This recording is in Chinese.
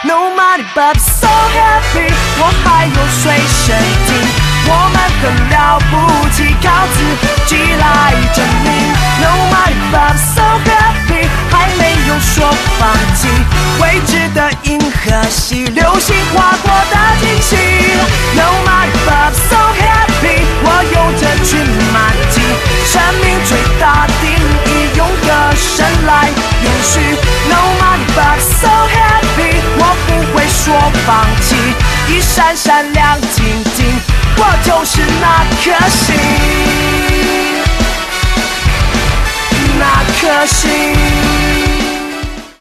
Nobody but so happy， 我还有水声听，我们很了不起，靠自己来证明。Nobody but so happy， 还没有说放弃，未知的银河系，流星划过的惊喜。Nobody but so happy， 我有着群马蹄，生命最大定义，用歌声来延续。Nobody but so happy， 我不会说放弃，一闪闪亮晶晶，我就是那颗星，那颗星。